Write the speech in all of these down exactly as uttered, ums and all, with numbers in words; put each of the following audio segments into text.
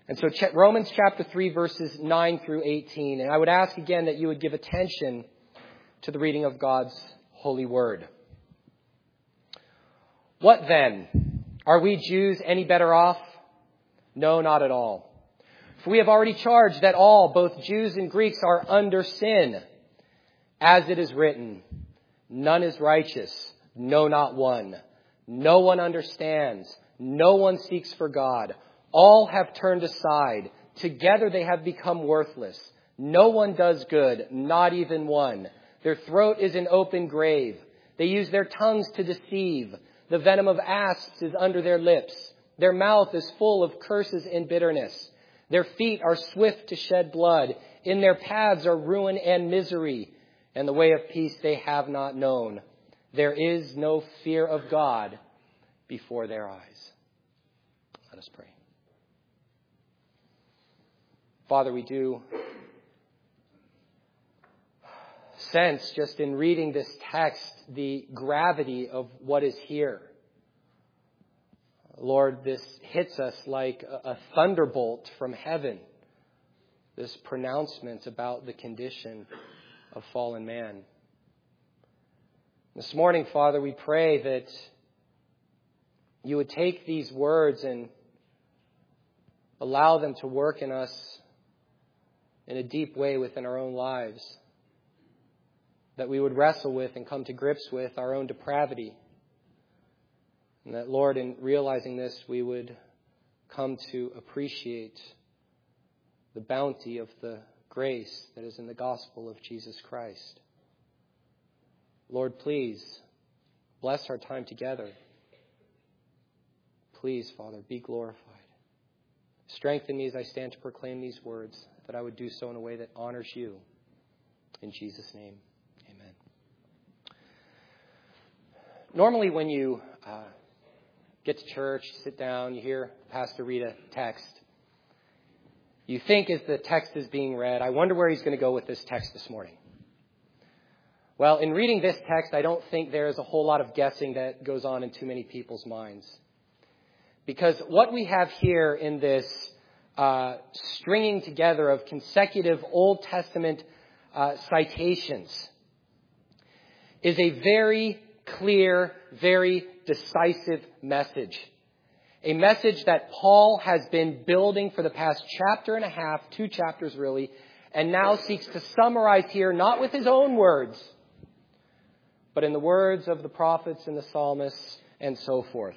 And so Romans chapter three, verses nine through eighteen. And I would ask again that you would give attention to the reading of God's holy word. What then? Are we Jews any better off? No, not at all. For we have already charged that all, both Jews and Greeks, are under sin. As it is written, none is righteous, no, not one. No one understands, no one seeks for God. All have turned aside. Together they have become worthless. No one does good, not even one. Their throat is an open grave. They use their tongues to deceive. The venom of asps is under their lips. Their mouth is full of curses and bitterness. Their feet are swift to shed blood. In their paths are ruin and misery. And the way of peace they have not known. There is no fear of God before their eyes. Let us pray. Father, we do sense just in reading this text the gravity of what is here. Lord, this hits us like a thunderbolt from heaven. This pronouncement about the condition of fallen man. This morning, Father, we pray that you would take these words and allow them to work in us in a deep way within our own lives. That we would wrestle with and come to grips with our own depravity. And that, Lord, in realizing this, we would come to appreciate the bounty of the grace that is in the gospel of Jesus Christ. Lord, please bless our time together. Please, Father, be glorified. Strengthen me as I stand to proclaim these words, that I would do so in a way that honors you. In Jesus' name, amen. Normally when you uh, get to church, sit down, you hear Pastor read a text, you think as the text is being read, I wonder where he's going to go with this text this morning. Well, in reading this text, I don't think there is a whole lot of guessing that goes on in too many people's minds. Because what we have here in this uh, stringing together of consecutive Old Testament uh, citations is a very clear, very decisive message. A message that Paul has been building for the past chapter and a half, two chapters really, and now seeks to summarize here, not with his own words, but in the words of the prophets and the psalmists and so forth.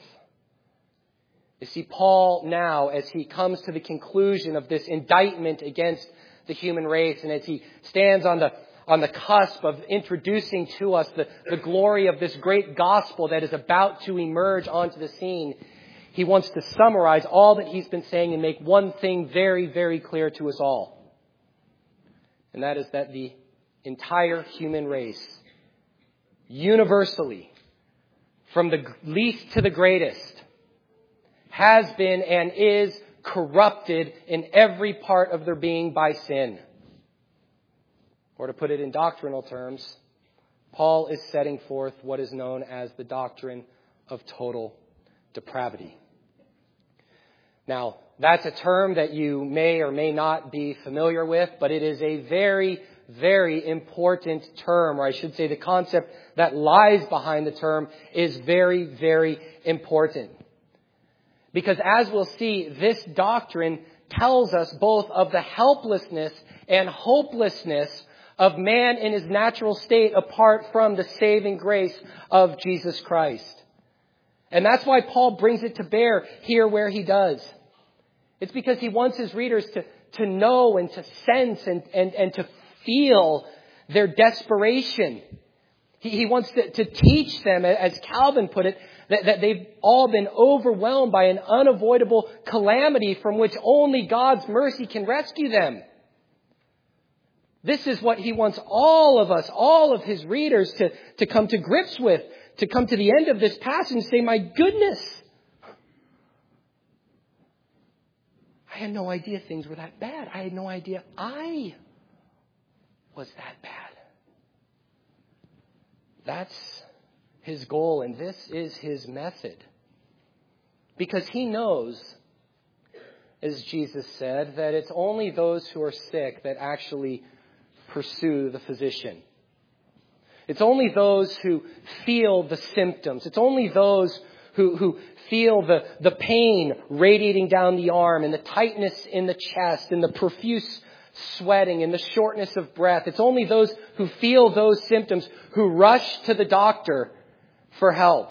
You see, Paul now, as he comes to the conclusion of this indictment against the human race, and as he stands on the on the cusp of introducing to us the, the glory of this great gospel that is about to emerge onto the scene, he wants to summarize all that he's been saying and make one thing very, very clear to us all. And that is that the entire human race, universally, from the least to the greatest, has been and is corrupted in every part of their being by sin. Or to put it in doctrinal terms, Paul is setting forth what is known as the doctrine of total depravity. Now, that's a term that you may or may not be familiar with, but it is a very, very important term, or I should say the concept that lies behind the term is very, very important. Because as we'll see, this doctrine tells us both of the helplessness and hopelessness of man in his natural state apart from the saving grace of Jesus Christ. And that's why Paul brings it to bear here where he does. It's because he wants his readers to, to know and to sense and, and, and to feel their desperation. He, he wants to, to teach them, as Calvin put it, that, that they've all been overwhelmed by an unavoidable calamity from which only God's mercy can rescue them. This is what he wants all of us, all of his readers to, to come to grips with, to come to the end of this passage and say, my goodness, I had no idea things were that bad. I had no idea I was that bad. That's his goal, and this is his method. Because he knows as Jesus said, that it's only those who are sick that actually pursue the physician. It's only those who feel the symptoms. It's only those who, who feel the, the pain radiating down the arm and the tightness in the chest and the profuse sweating and the shortness of breath. It's only those who feel those symptoms who rush to the doctor for help.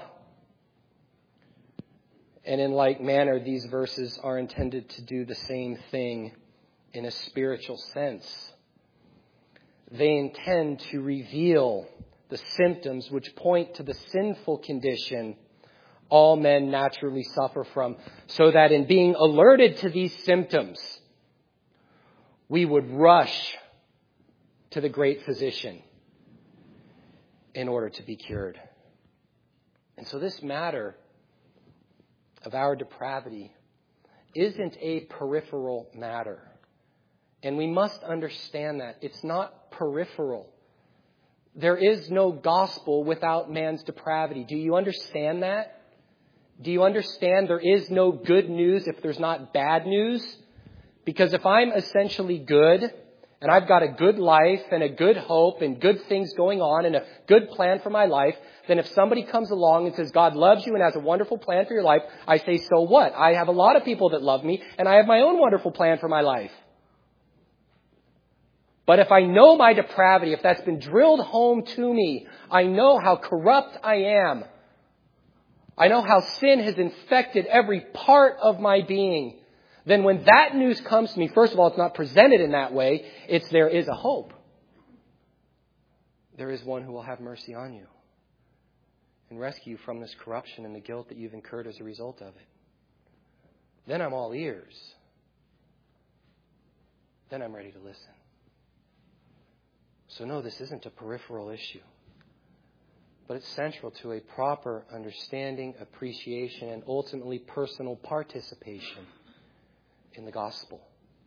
And in like manner, these verses are intended to do the same thing in a spiritual sense. They intend to reveal the symptoms which point to the sinful condition all men naturally suffer from, so that in being alerted to these symptoms, we would rush to the great physician in order to be cured. And so this matter of our depravity isn't a peripheral matter. And we must understand that. It's not peripheral. There is no gospel without man's depravity. Do you understand that? Do you understand there is no good news if there's not bad news? Because if I'm essentially good, and I've got a good life and a good hope and good things going on and a good plan for my life, then if somebody comes along and says, God loves you and has a wonderful plan for your life, I say, so what? I have a lot of people that love me and I have my own wonderful plan for my life. But if I know my depravity, if that's been drilled home to me, I know how corrupt I am. I know how sin has infected every part of my being. Then when that news comes to me, first of all, it's not presented in that way. It's there is a hope. There is one who will have mercy on you and rescue you from this corruption and the guilt that you've incurred as a result of it. Then I'm all ears. Then I'm ready to listen. So no, this isn't a peripheral issue, but it's central to a proper understanding, appreciation, and ultimately personal participation in the gospel.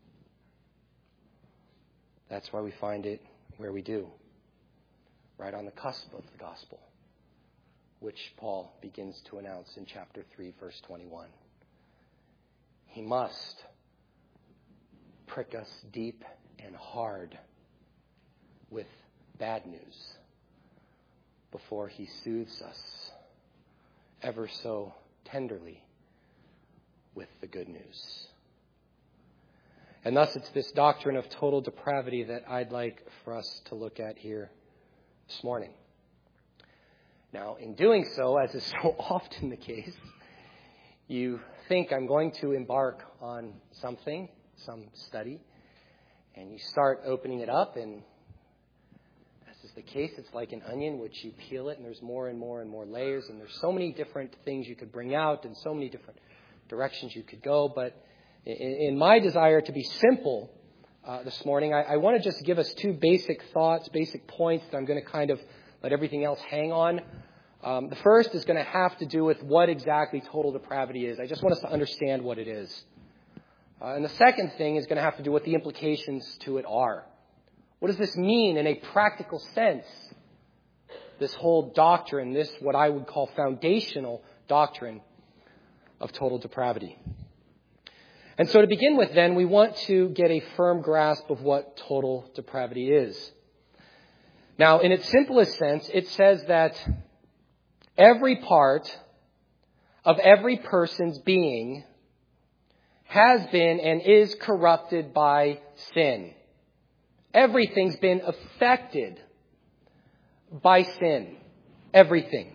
That's why we find it where we do, right on the cusp of the gospel, which Paul begins to announce in chapter three, verse twenty-one. He must prick us deep and hard with bad news before he soothes us ever so tenderly with the good news. And thus it's this doctrine of total depravity that I'd like for us to look at here this morning. Now, in doing so, as is so often the case, you think I'm going to embark on something, some study, and you start opening it up, and as is the case, it's like an onion, which you peel it, and there's more and more and more layers, and there's so many different things you could bring out and so many different directions you could go. But in, in my desire to be simple uh, this morning, I, I want to just give us two basic thoughts, basic points that I'm going to kind of let everything else hang on. Um, the first is going to have to do with what exactly total depravity is. I just want us to understand what it is. Uh, and the second thing is going to have to do with what the implications to it are. What does this mean in a practical sense? This whole doctrine, this what I would call foundational doctrine of total depravity. And so to begin with then, we want to get a firm grasp of what total depravity is. Now, in its simplest sense, it says that every part of every person's being has been and is corrupted by sin. Everything's been affected by sin. Everything.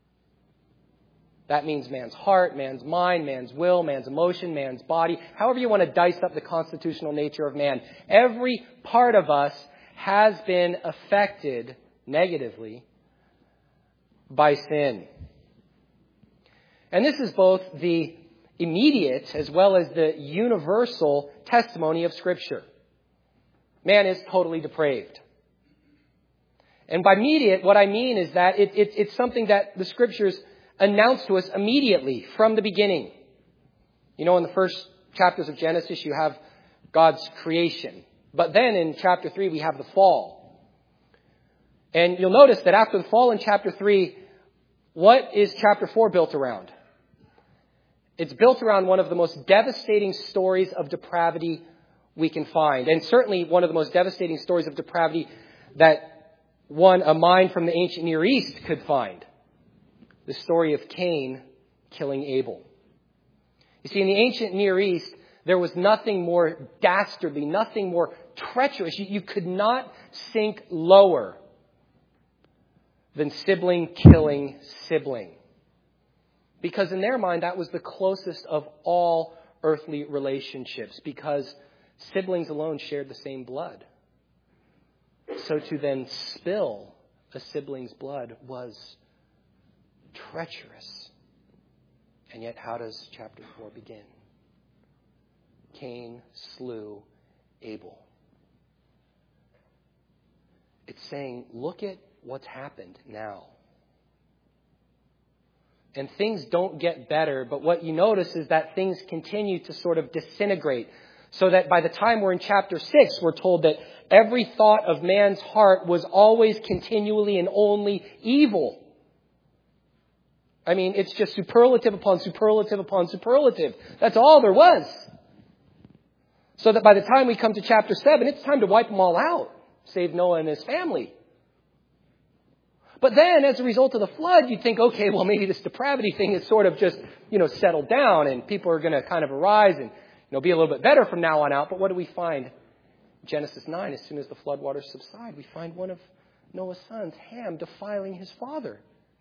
That means man's heart, man's mind, man's will, man's emotion, man's body. However you want to dice up the constitutional nature of man. Every part of us has been affected negatively by sin. And this is both the immediate as well as the universal testimony of Scripture. Man is totally depraved. And by immediate, what I mean is that it, it, it's something that the Scriptures announce to us immediately from the beginning. You know, in the first chapters of Genesis, you have God's creation. But then in chapter three, we have the fall. And you'll notice that after the fall in chapter three, what is chapter four built around? It's built around one of the most devastating stories of depravity we can find. And certainly one of the most devastating stories of depravity that one, a mind from the ancient Near East could find. The story of Cain killing Abel. You see, in the ancient Near East, there was nothing more dastardly, nothing more treacherous. You, you could not sink lower than sibling killing sibling. Because in their mind, that was the closest of all earthly relationships. Because siblings alone shared the same blood. So to then spill a sibling's blood was treacherous. And yet, how does chapter four begin? Cain slew Abel. It's saying, look at what's happened now. And things don't get better, but what you notice is that things continue to sort of disintegrate. So that by the time we're in chapter six, we're told that every thought of man's heart was always continually and only evil. I mean, it's just superlative upon superlative upon superlative. That's all there was. So that by the time we come to chapter seven, it's time to wipe them all out, save Noah and his family. But then, as a result of the flood, you'd think, okay, well, maybe this depravity thing is sort of just, you know, settled down and people are going to kind of arise and, you know, be a little bit better from now on out. But what do we find? Genesis nine, as soon as the floodwaters subside, we find one of Noah's sons, Ham, defiling his father.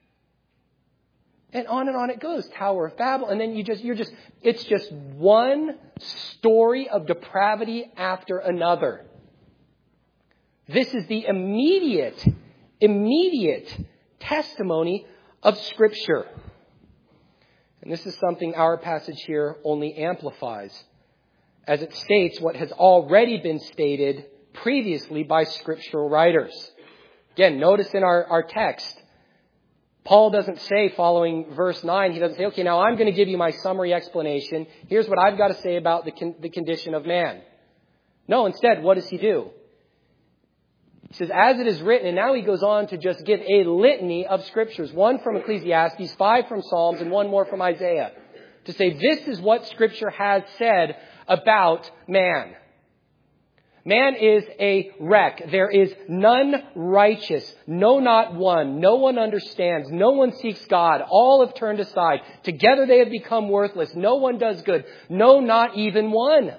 And on and on it goes. Tower of Babel. And then you just, you're just, it's just one story of depravity after another. This is the immediate, immediate testimony of Scripture. And this is something our passage here only amplifies, as it states what has already been stated previously by scriptural writers. Again, notice in our, our text, Paul doesn't say, following verse nine, he doesn't say, okay, now I'm going to give you my summary explanation. Here's what I've got to say about the, con- the condition of man. No, instead, what does he do? He says, as it is written, and now he goes on to just give a litany of scriptures. One from Ecclesiastes, five from Psalms, and one more from Isaiah. To say, this is what Scripture has said about man. Man is a wreck. There is none righteous. No, not one. No one understands. No one seeks God. All have turned aside. Together they have become worthless. No one does good. No, not even one.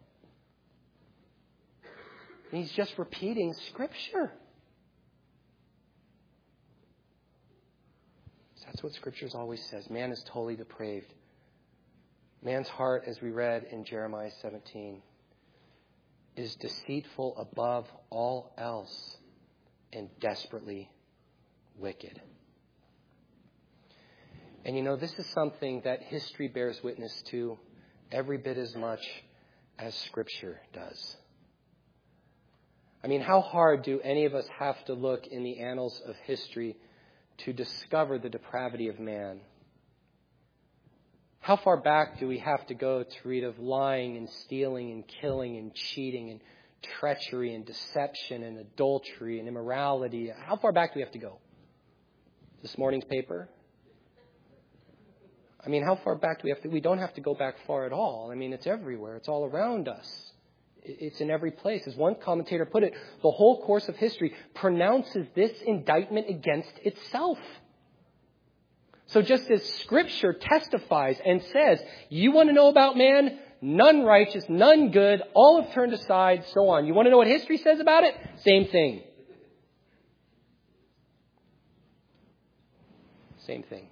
And he's just repeating Scripture. That's what Scripture always says. Man is totally depraved. Man's heart, as we read in Jeremiah seventeen, is deceitful above all else and desperately wicked. And you know, this is something that history bears witness to every bit as much as Scripture does. I mean, how hard do any of us have to look in the annals of history to discover the depravity of man? How far back do we have to go to read of lying and stealing and killing and cheating and treachery and deception and adultery and immorality? How far back do we have to go? This morning's paper? I mean, how far back do we have to? We don't have to go back far at all. I mean, it's everywhere. It's all around us. It's in every place. As one commentator put it, the whole course of history pronounces this indictment against itself. So just as Scripture testifies and says, you want to know about man? None righteous, none good, all have turned aside, so on. You want to know what history says about it? Same thing. Same thing.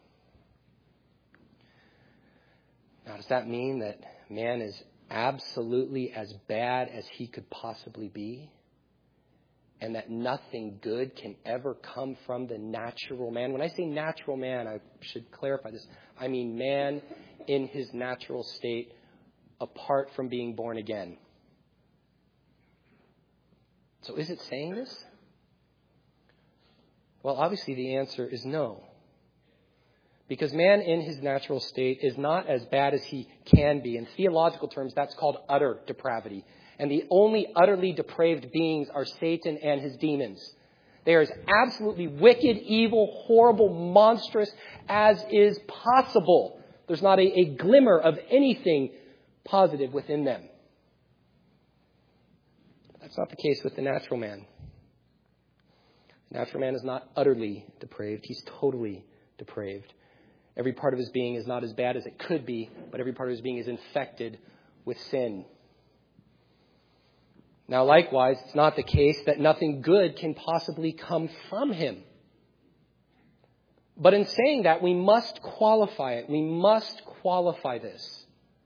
Now, does that mean that man is absolutely as bad as he could possibly be? And that nothing good can ever come from the natural man? When I say natural man, I should clarify this. I mean man in his natural state, apart from being born again. So is it saying this? Well, obviously the answer is no. Because man in his natural state is not as bad as he can be. In theological terms, that's called utter depravity. And the only utterly depraved beings are Satan and his demons. They are as absolutely wicked, evil, horrible, monstrous as is possible. There's not a, a glimmer of anything positive within them. That's not the case with the natural man. The natural man is not utterly depraved. He's totally depraved. Every part of his being is not as bad as it could be, but every part of his being is infected with sin. Now, likewise, it's not the case that nothing good can possibly come from him. But in saying that, we must qualify it. We must qualify this.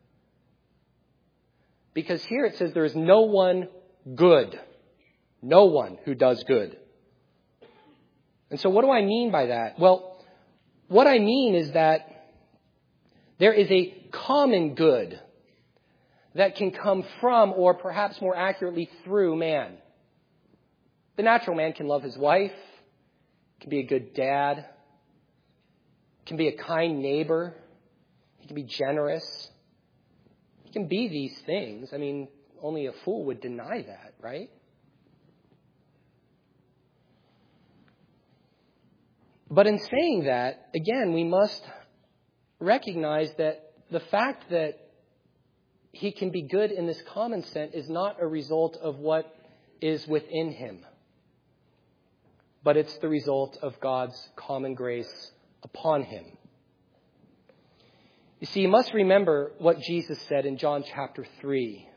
Because here it says there is no one good. No one who does good. And so what do I mean by that? Well, what I mean is that there is a common good that can come from, or perhaps more accurately, through man. The natural man can love his wife, can be a good dad, can be a kind neighbor, he can be generous. He can be these things. I mean, only a fool would deny that, right? But in saying that, again, we must recognize that the fact that he can be good in this common sense is not a result of what is within him, but it's the result of God's common grace upon him. You see, you must remember what Jesus said in John chapter three.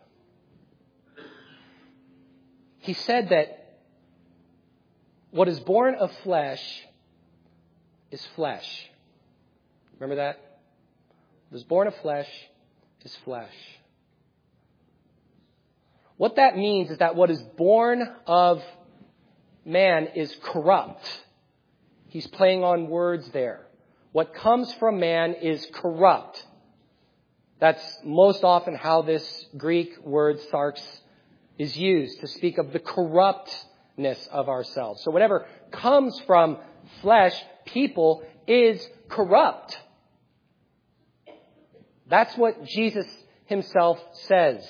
He said that what is born of flesh is flesh. Remember that? What is born of flesh is flesh. What that means is that what is born of man is corrupt. He's playing on words there. What comes from man is corrupt. That's most often how this Greek word sarx is used, to speak of the corruptness of ourselves. So whatever comes from flesh, people, is corrupt. That's what Jesus himself says.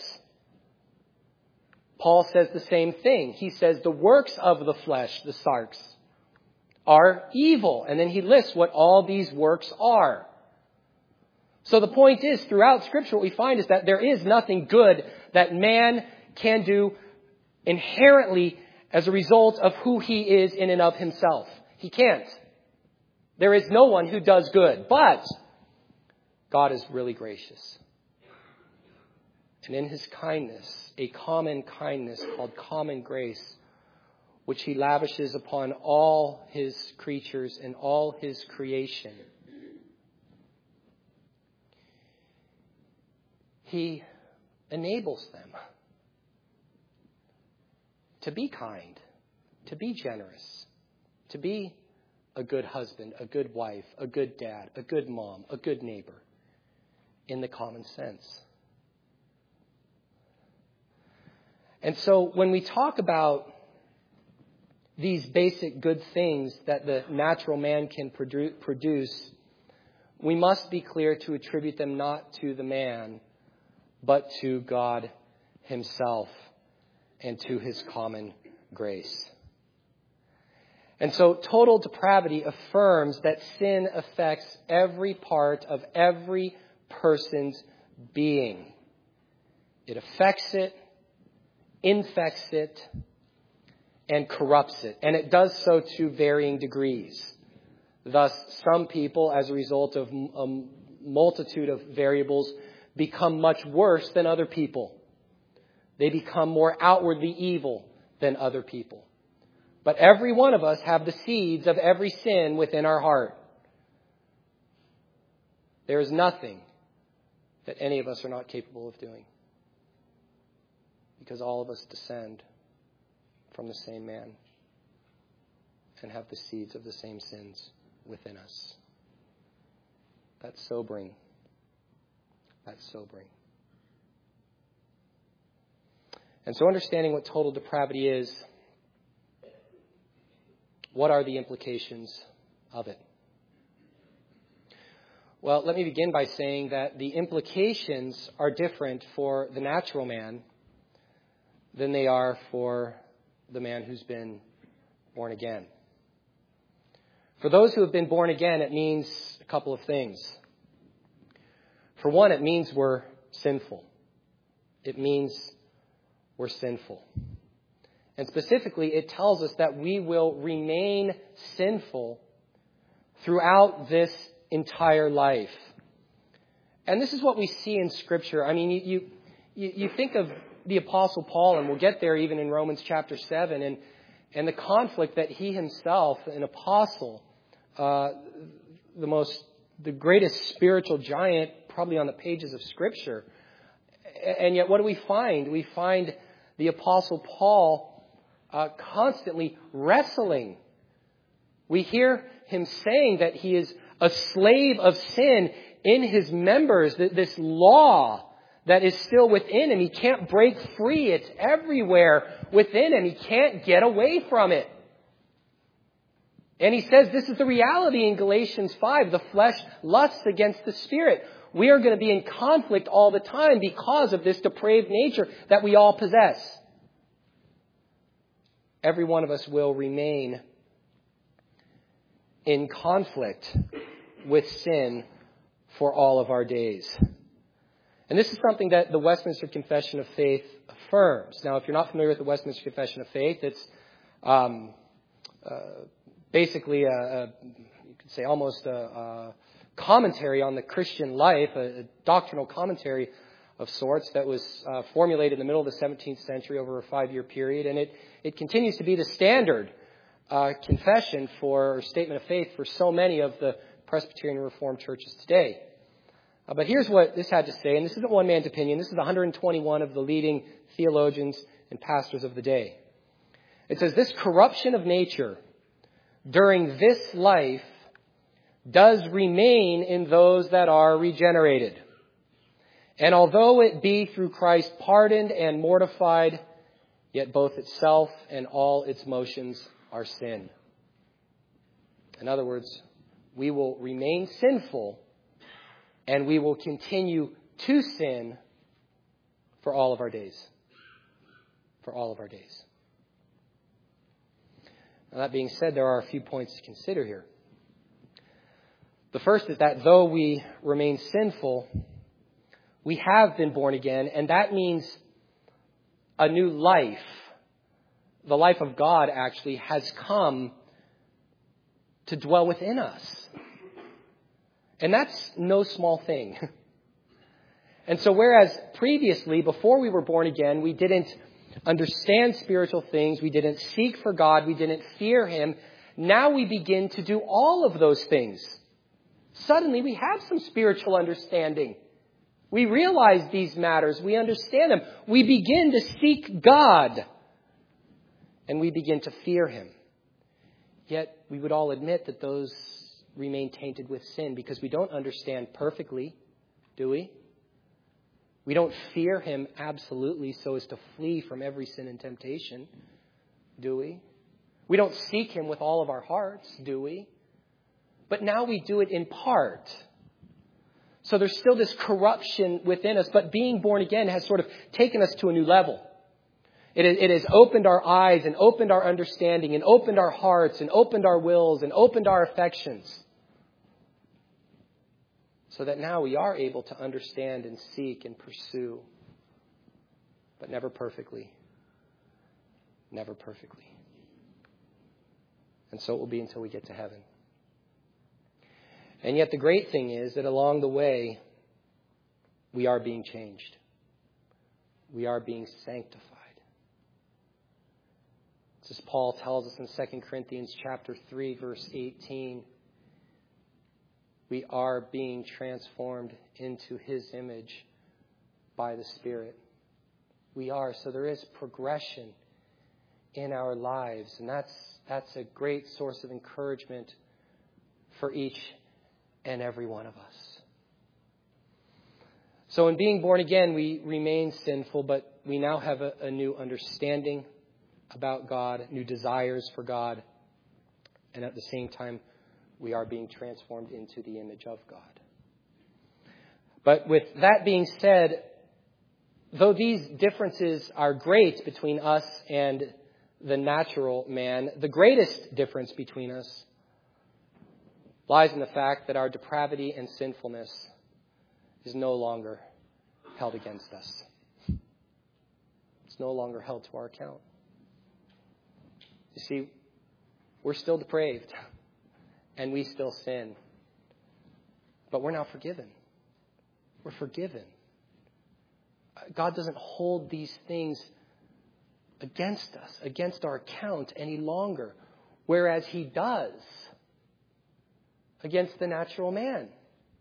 Paul says the same thing. He says the works of the flesh, the sarx, are evil. And then he lists what all these works are. So the point is, throughout Scripture, what we find is that there is nothing good that man can do inherently as a result of who he is in and of himself. He can't. There is no one who does good. But God is really gracious. And in his kindness, a common kindness called common grace, which he lavishes upon all his creatures and all his creation, he enables them to be kind, to be generous, to be a good husband, a good wife, a good dad, a good mom, a good neighbor, in the common sense. And so when we talk about these basic good things that the natural man can produce, we must be clear to attribute them not to the man, but to God himself and to his common grace. And so total depravity affirms that sin affects every part of every person's being. It affects it, infects it, and corrupts it. And it does so to varying degrees. Thus, some people, as a result of a multitude of variables, become much worse than other people. They become more outwardly evil than other people. But every one of us have the seeds of every sin within our heart. There is nothing that any of us are not capable of doing, because all of us descend from the same man and have the seeds of the same sins within us. That's sobering. That's sobering. And so understanding what total depravity is, what are the implications of it? Well, let me begin by saying that the implications are different for the natural man than they are for the man who's been born again. For those who have been born again, it means a couple of things. For one, it means we're sinful. It means we're sinful. And specifically, it tells us that we will remain sinful throughout this entire life. And this is what we see in Scripture. I mean, you you, you think of the Apostle Paul, and we'll get there even in Romans chapter seven, and, and the conflict that he himself, an apostle, uh, the most, the greatest spiritual giant probably on the pages of Scripture. And yet what do we find? We find the Apostle Paul uh, constantly wrestling. We hear him saying that he is a slave of sin in his members, that this law that is still within him, he can't break free. It's everywhere within him. He can't get away from it. And he says this is the reality in Galatians five. The flesh lusts against the Spirit. We are going to be in conflict all the time because of this depraved nature that we all possess. Every one of us will remain in conflict with sin for all of our days. And this is something that the Westminster Confession of Faith affirms. Now, if you're not familiar with the Westminster Confession of Faith, it's um, uh, basically, a, a, you could say almost a, a commentary on the Christian life, a, a doctrinal commentary of sorts that was uh, formulated in the middle of the seventeenth century over a five-year period. And it, it continues to be the standard uh, confession for, or statement of faith for so many of the Presbyterian and Reformed churches today. Uh, but here's what this had to say, and this isn't one man's opinion. This is one hundred twenty-one of the leading theologians and pastors of the day. It says, this corruption of nature during this life does remain in those that are regenerated. And although it be through Christ pardoned and mortified, yet both itself and all its motions are sin. In other words, we will remain sinful and we will continue to sin for all of our days. For all of our days. Now, that being said, there are a few points to consider here. The first is that though we remain sinful, we have been born again, and that means a new life. The life of God actually has come to dwell within us. And that's no small thing. And so whereas previously, before we were born again, we didn't understand spiritual things, we didn't seek for God, we didn't fear Him, now we begin to do all of those things. Suddenly we have some spiritual understanding. We realize these matters, we understand them. We begin to seek God. And we begin to fear Him. Yet we would all admit that those remain tainted with sin because we don't understand perfectly, do we? We don't fear Him absolutely so as to flee from every sin and temptation, do we? We don't seek Him with all of our hearts, do we? But now we do it in part. So there's still this corruption within us, but being born again has sort of taken us to a new level. It, it has opened our eyes and opened our understanding and opened our hearts and opened our wills and opened our affections. So that now we are able to understand and seek and pursue, but never perfectly. Never perfectly. And so it will be until we get to heaven. And yet the great thing is that along the way, we are being changed. We are being sanctified. As Paul tells us in Second Corinthians chapter three, verse eighteen, we are being transformed into His image by the Spirit. We are. So there is progression in our lives. And that's, that's a great source of encouragement for each and every one of us. So in being born again, we remain sinful, but we now have a, a new understanding about God, new desires for God, and at the same time, we are being transformed into the image of God. But with that being said, though these differences are great between us and the natural man, the greatest difference between us lies in the fact that our depravity and sinfulness is no longer held against us. It's no longer held to our account. You see, we're still depraved and we still sin. But we're now forgiven. We're forgiven. God doesn't hold these things against us, against our account any longer, whereas He does against the natural man.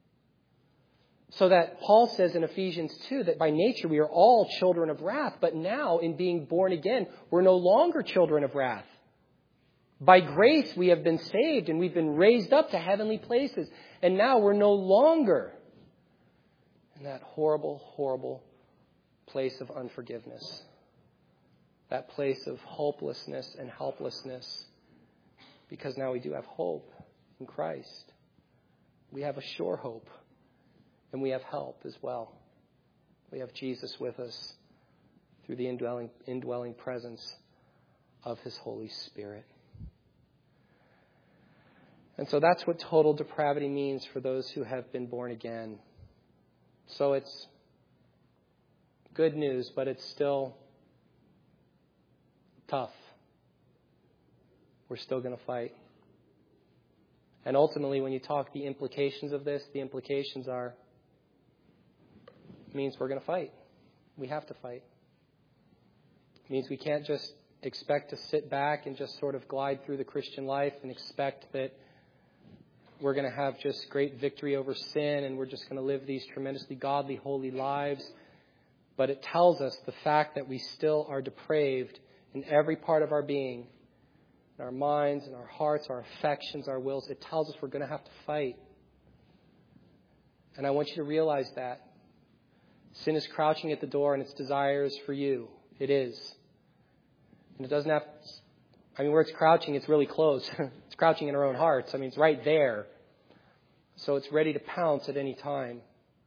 So that Paul says in Ephesians two that by nature we are all children of wrath, but now in being born again, we're no longer children of wrath. By grace we have been saved and we've been raised up to heavenly places. And now we're no longer in that horrible, horrible place of unforgiveness. That place of hopelessness and helplessness. Because now we do have hope in Christ. We have a sure hope. And we have help as well. We have Jesus with us through the indwelling, indwelling presence of His Holy Spirit. And so that's what total depravity means for those who have been born again. So it's good news, but it's still tough. We're still going to fight. And ultimately, when you talk the implications of this, the implications are, it means we're going to fight. We have to fight. It means we can't just expect to sit back and just sort of glide through the Christian life and expect that we're going to have just great victory over sin and we're just going to live these tremendously godly, holy lives. But it tells us the fact that we still are depraved in every part of our being, in our minds, in our hearts, our affections, our wills. It tells us we're going to have to fight. And I want you to realize that. Sin is crouching at the door and its desires for you. It is. And it doesn't have... I mean, where it's crouching, it's really close. It's crouching in our own hearts. I mean, it's right there. So it's ready to pounce at any time.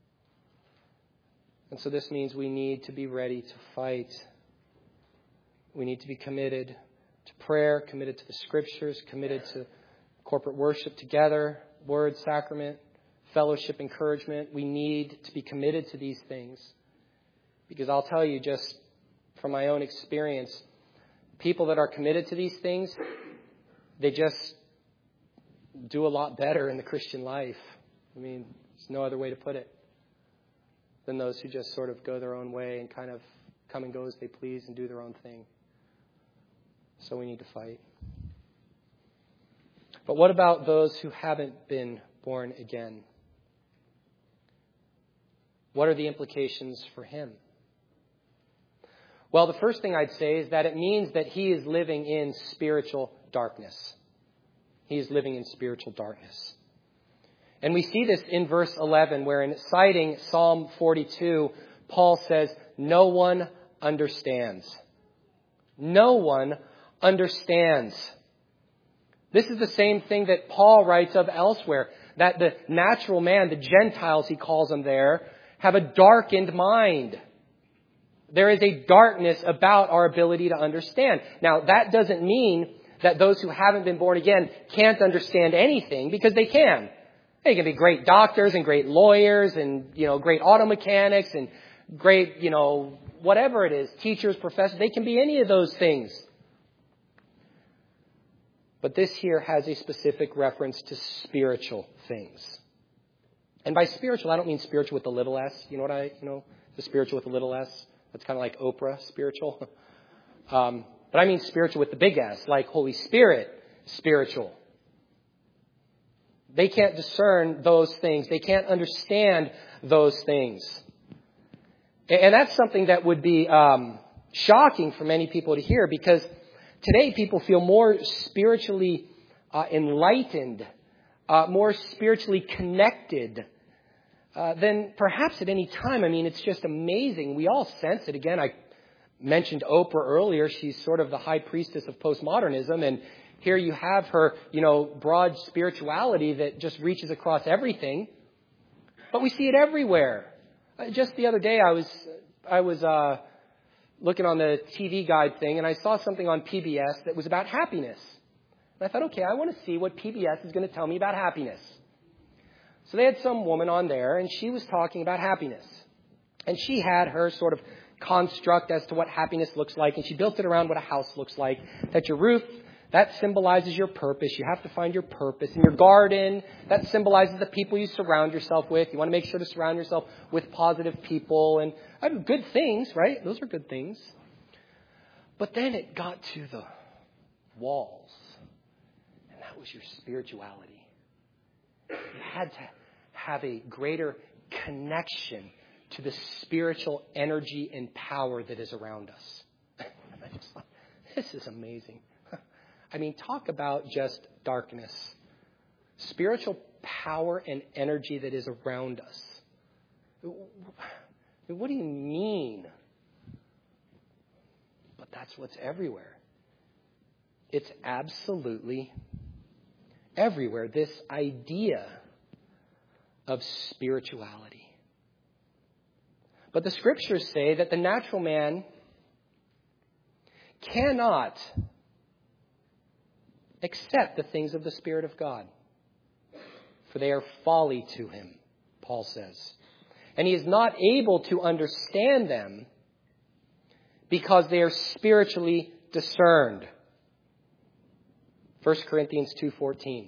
And so this means we need to be ready to fight. We need to be committed to prayer, committed to the Scriptures, committed to corporate worship together, word, sacrament, fellowship, encouragement. We need to be committed to these things. Because I'll tell you just from my own experience, people that are committed to these things, they just do a lot better in the Christian life. I mean, there's no other way to put it than those who just sort of go their own way and kind of come and go as they please and do their own thing. So we need to fight. But what about those who haven't been born again? What are the implications for him? Well, the first thing I'd say is that it means that he is living in spiritual darkness. He is living in spiritual darkness. And we see this in verse eleven, where in citing Psalm forty-two, Paul says, no one understands. No one understands. This is the same thing that Paul writes of elsewhere, that the natural man, the Gentiles he calls them there, have a darkened mind. There is a darkness about our ability to understand. Now, that doesn't mean that those who haven't been born again can't understand anything, because they can. They can be great doctors and great lawyers and, you know, great auto mechanics and great, you know, whatever it is, teachers, professors. They can be any of those things. But this here has a specific reference to spiritual things. And by spiritual, I don't mean spiritual with the little s. You know what I, you know, the spiritual with the little s? That's kind of like Oprah spiritual. um, but I mean spiritual with the big S, like Holy Spirit spiritual. They can't discern those things. They can't understand those things. And that's something that would be um, shocking for many people to hear, because today people feel more spiritually uh, enlightened, uh, more spiritually connected uh, than perhaps at any time. I mean, it's just amazing. We all sense it. Again, I mentioned Oprah earlier. She's sort of the high priestess of postmodernism. And here you have her, you know, broad spirituality that just reaches across everything. But we see it everywhere. Uh, just the other day, I was, I was uh, looking on the T V guide thing, and I saw something on P B S that was about happiness. And I thought, okay, I want to see what P B S is going to tell me about happiness. So they had some woman on there, and she was talking about happiness. And she had her sort of construct as to what happiness looks like, and she built it around what a house looks like. That your roof, that symbolizes your purpose. You have to find your purpose. In your garden, that symbolizes the people you surround yourself with. You want to make sure to surround yourself with positive people and uh, good things, right? Those are good things. But then it got to the walls, and that was your spirituality. You had to have a greater connection to the spiritual energy and power that is around us. I just thought, this is amazing. I mean, talk about just darkness. Spiritual power and energy that is around us. What do you mean? But that's what's everywhere. It's absolutely everywhere. This idea of spirituality. But the scriptures say that the natural man cannot accept the things of the Spirit of God, for they are folly to him, Paul says. And he is not able to understand them because they are spiritually discerned. First Corinthians two fourteen.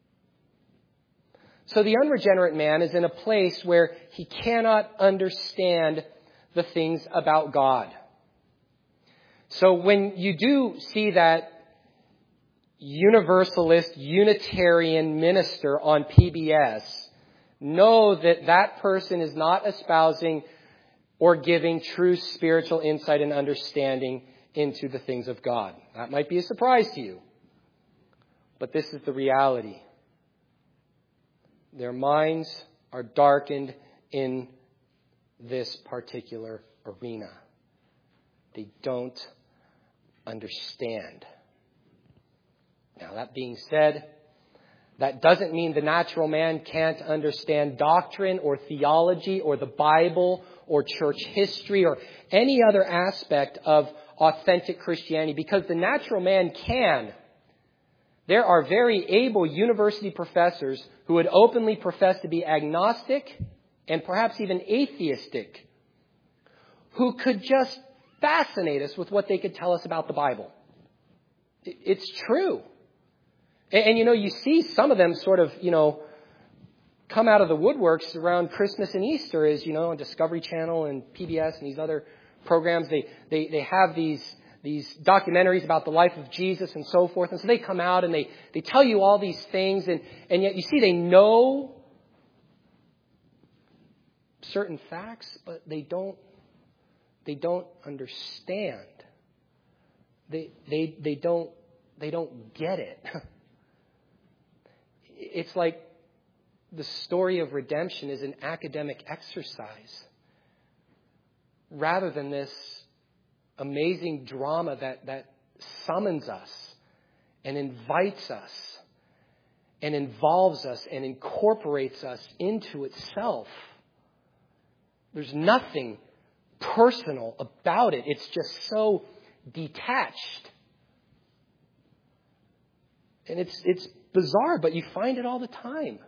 So the unregenerate man is in a place where he cannot understand the things about God. So when you do see that Universalist, Unitarian minister on P B S, know that that person is not espousing or giving true spiritual insight and understanding into the things of God. That might be a surprise to you, but this is the reality. Their minds are darkened in this particular arena. They don't understand. Now, that being said, that doesn't mean the natural man can't understand doctrine or theology or the Bible or church history or any other aspect of authentic Christianity, because the natural man can. There are very able university professors who would openly profess to be agnostic and perhaps even atheistic, who could just fascinate us with what they could tell us about the Bible. It's true. And, and, you know, you see some of them sort of, you know, come out of the woodworks around Christmas and Easter, as, you know, on Discovery Channel and P B S and these other programs. They, they, they have these these documentaries about the life of Jesus and so forth. And so they come out and they, they tell you all these things. And, and yet you see they know certain facts, but they don't, they don't understand. They, they, they don't, they don't get it. It's like the story of redemption is an academic exercise rather than this amazing drama that, that summons us and invites us and involves us and incorporates us into itself. There's nothing personal about it. It's just so detached. And it's it's bizarre, but you find it all the time.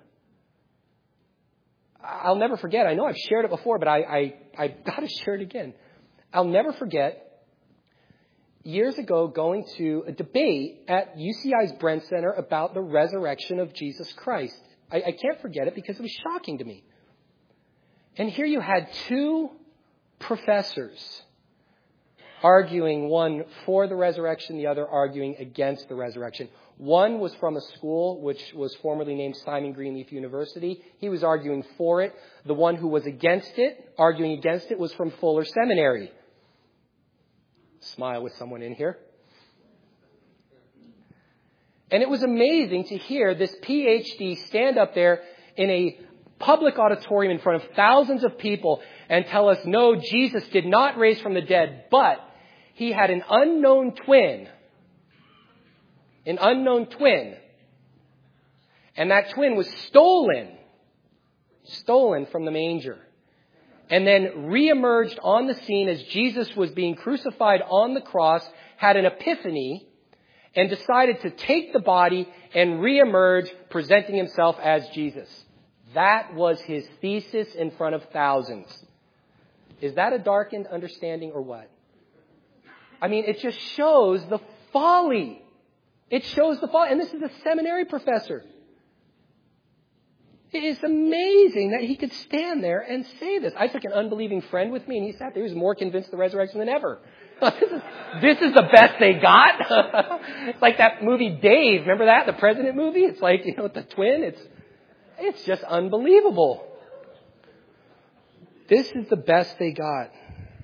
I'll never forget. I know I've shared it before, but I, I, I've got to share it again. I'll never forget years ago going to a debate at U C I's Brent Center about the resurrection of Jesus Christ. I, I can't forget it because it was shocking to me. And here you had two professors arguing, one for the resurrection, the other arguing against the resurrection. One was from a school which was formerly named Simon Greenleaf University. He was arguing for it. The one who was against it, arguing against it, was from Fuller Seminary. Smile with someone in here. And it was amazing to hear this P H D stand up there in a public auditorium in front of thousands of people and tell us, no, Jesus did not raise from the dead, but he had an unknown twin. An unknown twin. And that twin was stolen. Stolen from the manger. And then reemerged on the scene as Jesus was being crucified on the cross, had an epiphany, and decided to take the body and reemerge, presenting himself as Jesus. That was his thesis in front of thousands. Is that a darkened understanding or what? I mean, it just shows the folly. It shows the folly. And this is a seminary professor. It is amazing that he could stand there and say this. I took an unbelieving friend with me, and he sat there. He was more convinced of the resurrection than ever. this, is, this is the best they got. It's like that movie Dave. Remember that? The President movie? It's like, you know, the twin. It's, it's just unbelievable. This is the best they got.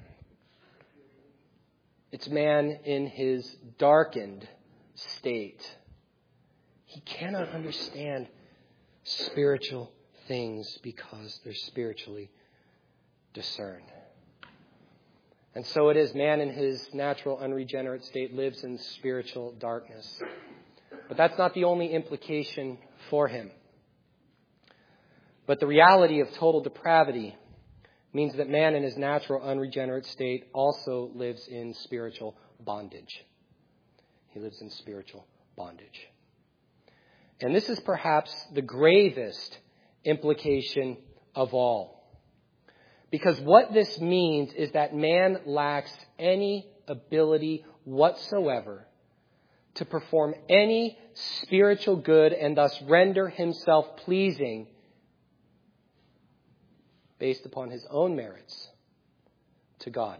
It's man in his darkened state. He cannot understand spiritual things because they're spiritually discerned. And so it is, man in his natural unregenerate state lives in spiritual darkness. But that's not the only implication for him. But the reality of total depravity means that man in his natural unregenerate state also lives in spiritual bondage. He lives in spiritual bondage. And this is perhaps the gravest implication of all. Because what this means is that man lacks any ability whatsoever to perform any spiritual good and thus render himself pleasing based upon his own merits to God.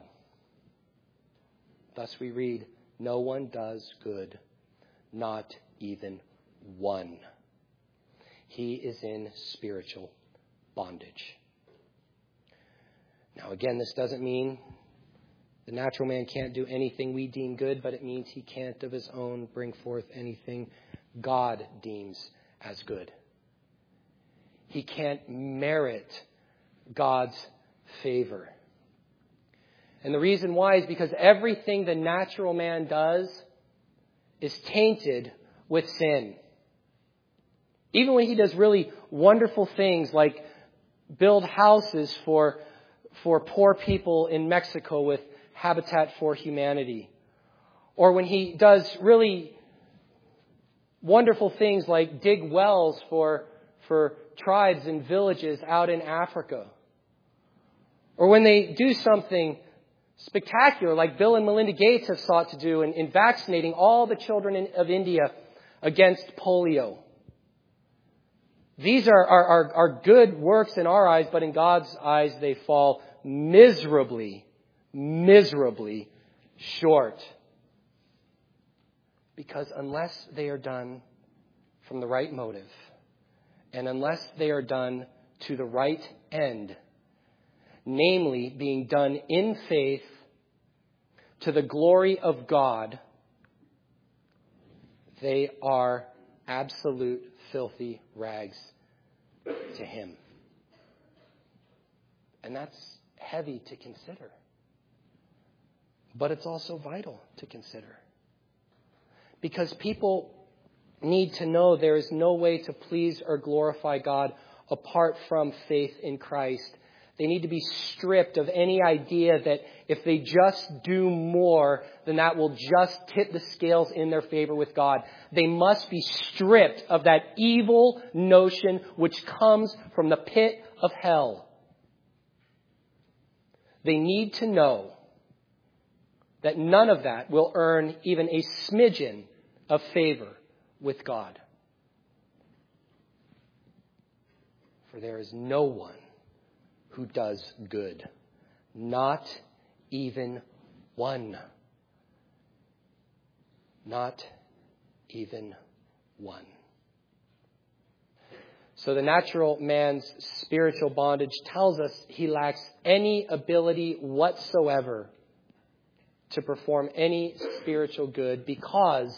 Thus we read, no one does good, not even one. He is in spiritual bondage. Now again, this doesn't mean the natural man can't do anything we deem good, but it means he can't of his own bring forth anything God deems as good. He can't merit God's favor. And the reason why is because everything the natural man does is tainted with sin. Even when he does really wonderful things like build houses for, for poor people in Mexico with Habitat for Humanity. Or when he does really wonderful things like dig wells for, for tribes and villages out in Africa. Or when they do something spectacular like Bill and Melinda Gates have sought to do in, in vaccinating all the children in, of India against polio. These are, are, are, are good works in our eyes, but in God's eyes they fall miserably, miserably short. Because unless they are done from the right motive, and unless they are done to the right end, namely being done in faith to the glory of God, they are absolute filthy rags to Him. And that's heavy to consider. But it's also vital to consider. Because people need to know there is no way to please or glorify God apart from faith in Christ. They need to be stripped of any idea that if they just do more, then that will just tip the scales in their favor with God. They must be stripped of that evil notion which comes from the pit of hell. They need to know that none of that will earn even a smidgen of favor with God. For there is no one who does good. Not even one. Not even one. So the natural man's spiritual bondage tells us he lacks any ability whatsoever to perform any spiritual good because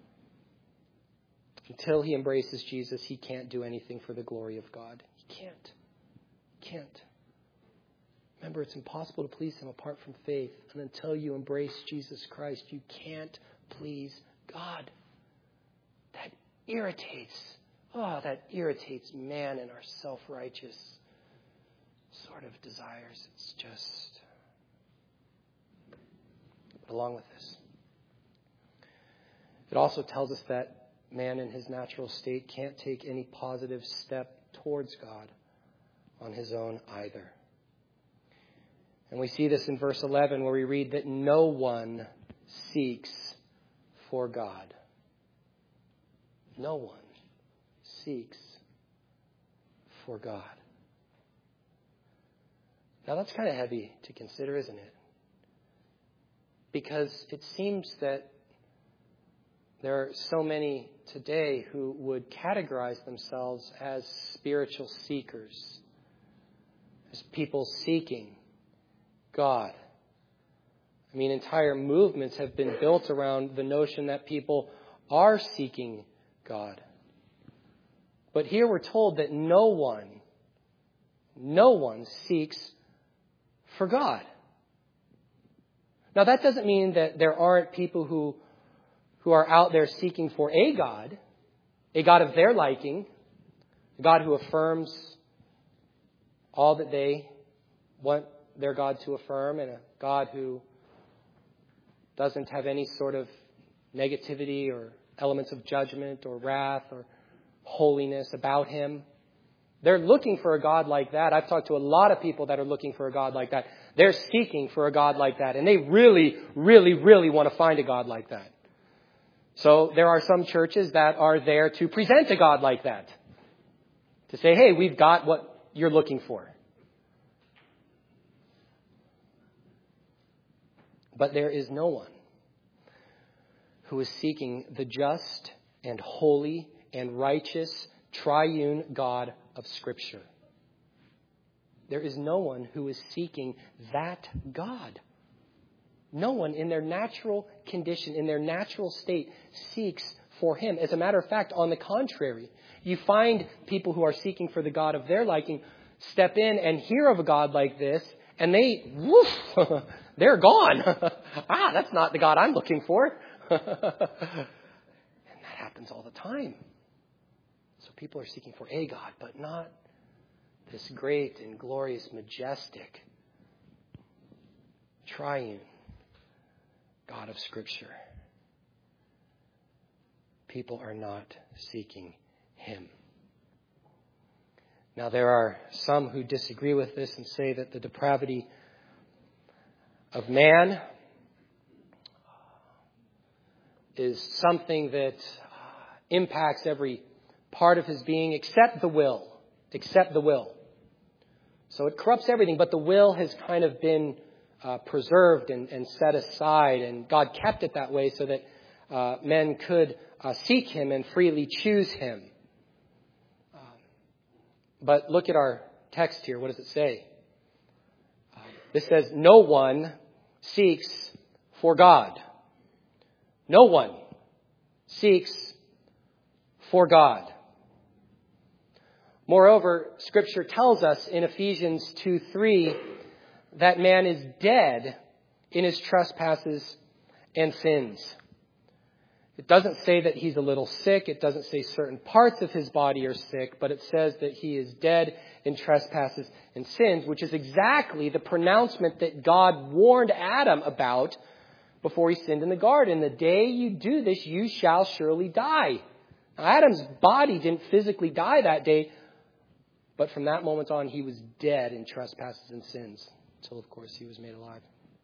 until he embraces Jesus, he can't do anything for the glory of God. He can't. Can't. Remember, it's impossible to please Him apart from faith. And until you embrace Jesus Christ, you can't please God. That irritates. Oh, that irritates man in our self-righteous sort of desires. It's just... But along with this, it also tells us that man in his natural state can't take any positive step towards God on his own either. And we see this in verse eleven where we read that no one seeks for God. No one seeks for God. Now that's kind of heavy to consider, isn't it? Because it seems that there are so many today who would categorize themselves as spiritual seekers, as people seeking God. I mean, entire movements have been built around the notion that people are seeking God. But here we're told that no one, no one seeks for God. Now that doesn't mean that there aren't people who, who are out there seeking for a God, a God of their liking, a God who affirms all that they want their God to affirm, and a God who doesn't have any sort of negativity or elements of judgment or wrath or holiness about him. They're looking for a God like that. I've talked to a lot of people that are looking for a God like that. They're seeking for a God like that. And they really, really, really want to find a God like that. So there are some churches that are there to present a God like that. To say, hey, we've got what you're looking for. But there is no one who is seeking the just and holy and righteous triune God of Scripture. There is no one who is seeking that God. No one in their natural condition, in their natural state, seeks for him. As a matter of fact, on the contrary, you find people who are seeking for the God of their liking step in and hear of a God like this, and they, woof, they're gone. ah, that's not the God I'm looking for. And that happens all the time. So people are seeking for a God, but not this great and glorious, majestic, triune God of Scripture. People are not seeking him. Now, there are some who disagree with this and say that the depravity of man is something that impacts every part of his being except the will. Except the will. So it corrupts everything, but the will has kind of been uh, preserved and, and set aside, and God kept it that way so that uh, men could uh, seek him and freely choose him. Um, but look at our text here. What does it say? Uh, this says, no one seeks for God. No one seeks for God. Moreover, Scripture tells us in Ephesians two three that man is dead in his trespasses and sins. It doesn't say that he's a little sick. It doesn't say certain parts of his body are sick, but it says that he is dead in trespasses and sins, which is exactly the pronouncement that God warned Adam about before he sinned in the garden. The day you do this, you shall surely die. Now, Adam's body didn't physically die that day, but from that moment on, he was dead in trespasses and sins, until, of course, he was made alive.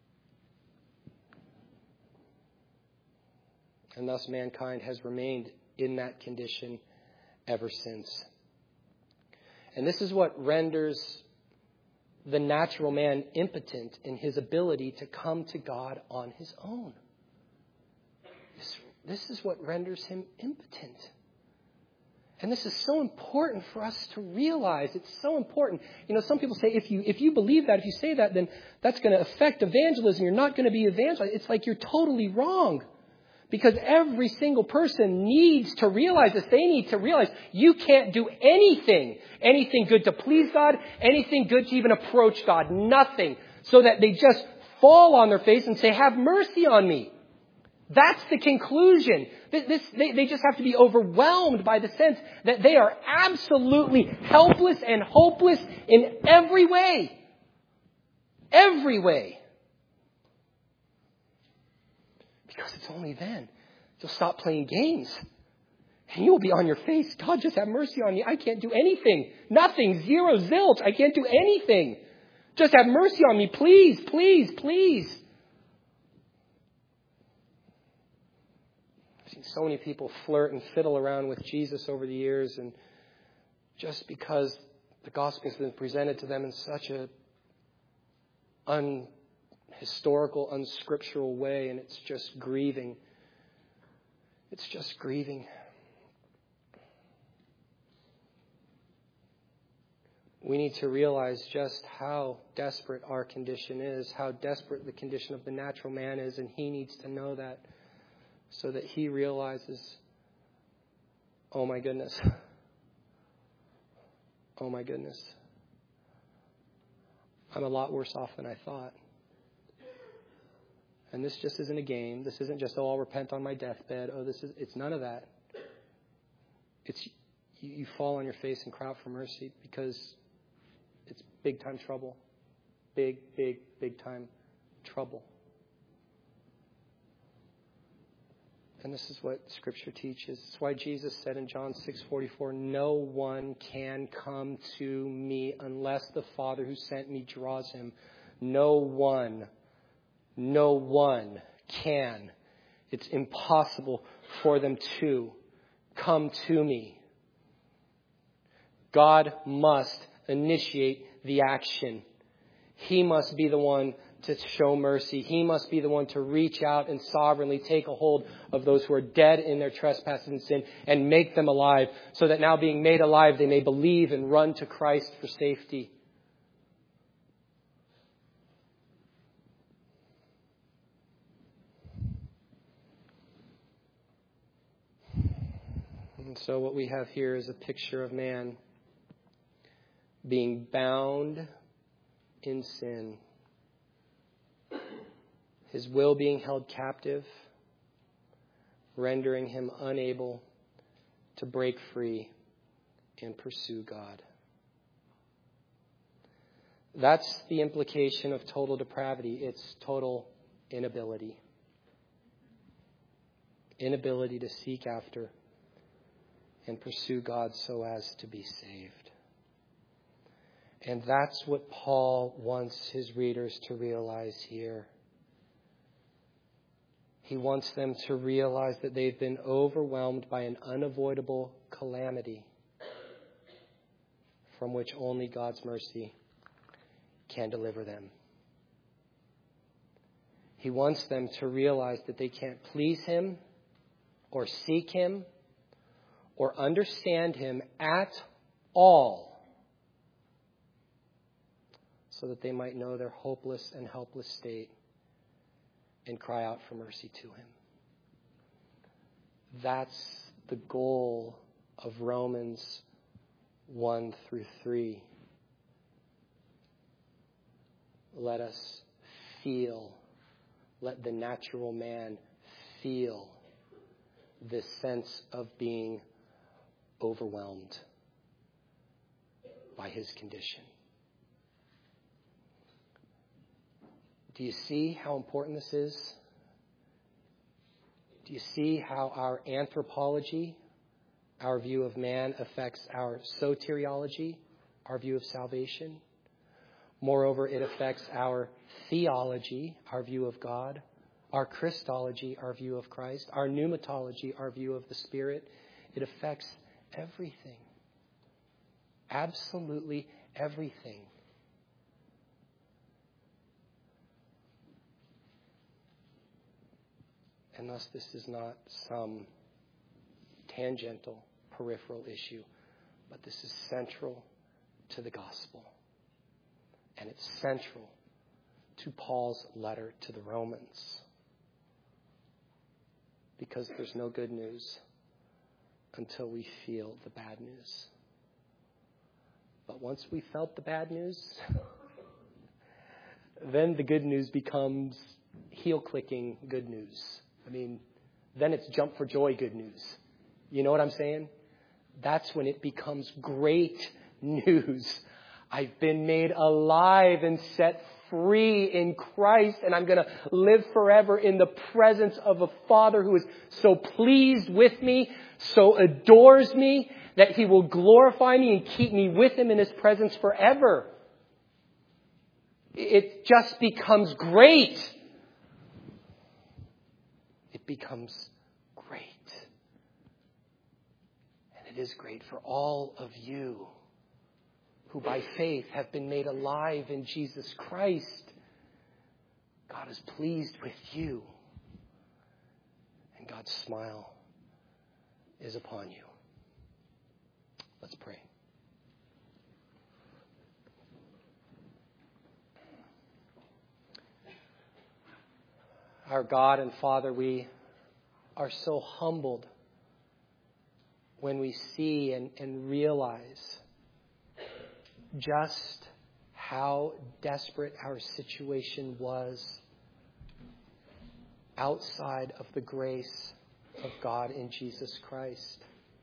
And thus mankind has remained in that condition ever since. And this is what renders the natural man impotent in his ability to come to God on his own. This, this is what renders him impotent. And this is so important for us to realize. It's so important. You know, some people say, if you if you believe that, if you say that, then that's going to affect evangelism. You're not going to be evangelized. It's like you're totally wrong. Because every single person needs to realize this. They need to realize you can't do anything, anything good to please God, anything good to even approach God. Nothing. So that they just fall on their face and say, have mercy on me. That's the conclusion. This, they, they just have to be overwhelmed by the sense that they are absolutely helpless and hopeless in every way. Every way. Because it's only then you'll stop playing games And you will be on your face. God, just have mercy on me. I can't do anything. Nothing. Zero. Zilch. I can't do anything. Just have mercy on me. Please, please, please. I've seen so many people flirt and fiddle around with Jesus over the years. And just because the gospel's been presented to them in such a unhistorical, unscriptural way. And it's just grieving. It's just grieving. We need to realize just how desperate our condition is, how desperate the condition of the natural man is, and he needs to know that so that he realizes, oh my goodness, oh my goodness, I'm a lot worse off than I thought. And this just isn't a game. This isn't just, oh, I'll repent on my deathbed. Oh, this is, it's none of that. It's, you, you fall on your face and cry out for mercy because it's big time trouble. Big, big, big time trouble. And this is what Scripture teaches. It's why Jesus said in John six forty-four, no one can come to me unless the Father who sent me draws him. No one, no one can. It's impossible for them to come to me. God must initiate the action. He must be the one to show mercy. He must be the one to reach out and sovereignly take a hold of those who are dead in their trespasses and sin and make them alive, so that now being made alive, they may believe and run to Christ for safety. And so what we have here is a picture of man being bound in sin, his will being held captive, rendering him unable to break free and pursue God. That's the implication of total depravity. It's total inability. Inability to seek after and pursue God so as to be saved. And that's what Paul wants his readers to realize here. He wants them to realize that they've been overwhelmed by an unavoidable calamity from which only God's mercy can deliver them. He wants them to realize that they can't please him or seek him or understand him at all, so that they might know their hopeless and helpless state and cry out for mercy to him. That's the goal of Romans one through three. Let us feel, let the natural man feel this sense of being overwhelmed by his condition. Do you see how important this is? Do you see how our anthropology, our view of man, affects our soteriology, our view of salvation? Moreover, it affects our theology, our view of God, our Christology, our view of Christ, our pneumatology, our view of the Spirit. It affects everything. Absolutely everything. And thus, this is not some tangential, peripheral issue, but this is central to the gospel. And it's central to Paul's letter to the Romans. Because there's no good news until we feel the bad news. But once we felt the bad news, then the good news becomes heel-clicking good news. I mean, then it's jump for joy good news. You know what I'm saying? That's when it becomes great news. I've been made alive and set free in Christ, and I'm going to live forever in the presence of a Father who is so pleased with me, so adores me, that He will glorify me and keep me with Him in His presence forever. It just becomes great. It becomes great. And it is great for all of you who by faith have been made alive in Jesus Christ. God is pleased with you. And God's smile is upon you. Let's pray. Our God and Father, we are so humbled when we see and, and realize just how desperate our situation was outside of the grace of God in Jesus Christ.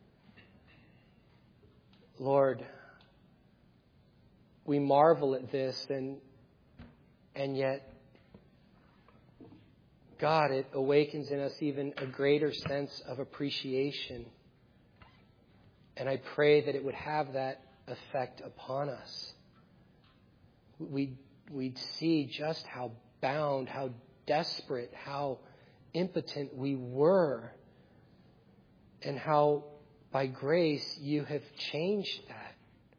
Lord, we marvel at this, and and yet, God, it awakens in us even a greater sense of appreciation. And I pray that it would have that effect upon us. We'd, we'd see just how bound, how desperate, how impotent we were, and how by grace you have changed that.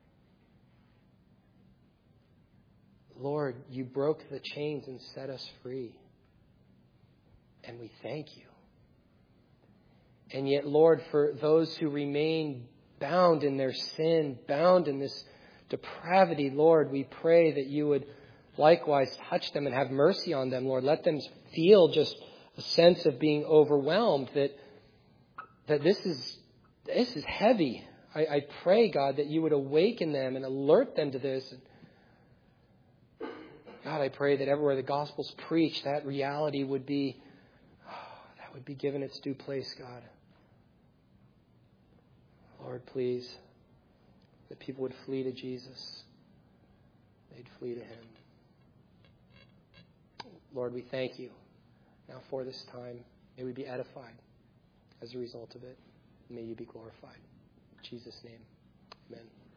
Lord, you broke the chains and set us free. And we thank you. And yet, Lord, for those who remain bound in their sin, bound in this depravity, Lord, we pray that you would likewise touch them and have mercy on them, Lord. Let them feel just a sense of being overwhelmed, that that this is this is heavy. I, I pray, God, that you would awaken them and alert them to this. God, I pray that everywhere the gospel's preached, that reality would be would be given its due place, God. Lord, please, that people would flee to Jesus. They'd flee to Him. Lord, we thank you now for this time. May we be edified as a result of it. May you be glorified. In Jesus' name, amen.